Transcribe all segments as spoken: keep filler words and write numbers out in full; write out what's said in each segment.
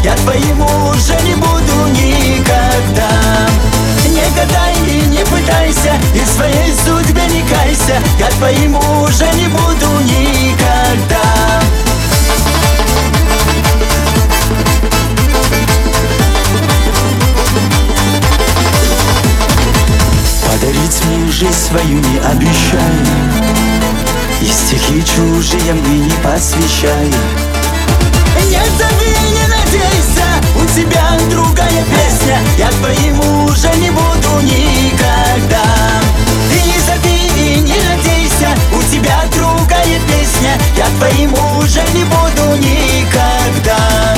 я твоим уже не буду никогда. Не гадай и не пытайся, и в своей судьбе не кайся, я твоим уже не буду никогда. Подарить мне жизнь свою не обещай, и стихи чужие мне не посвящай. Не зови, не надейся, у тебя другая песня, я твоим уже не буду никогда. Ты не зови и не надейся, у тебя другая песня, я твоим уже не буду никогда.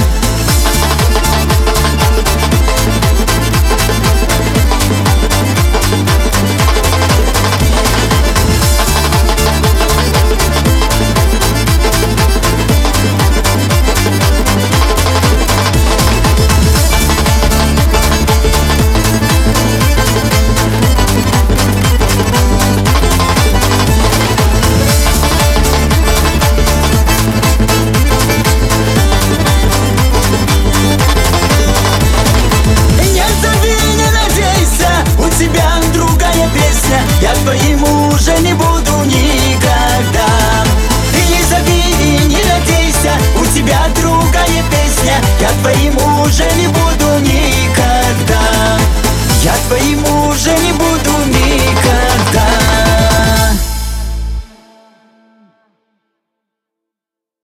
Я твоим уже не буду никогда. Ты не зови и не надейся, у тебя другая песня, я твоим уже не буду никогда.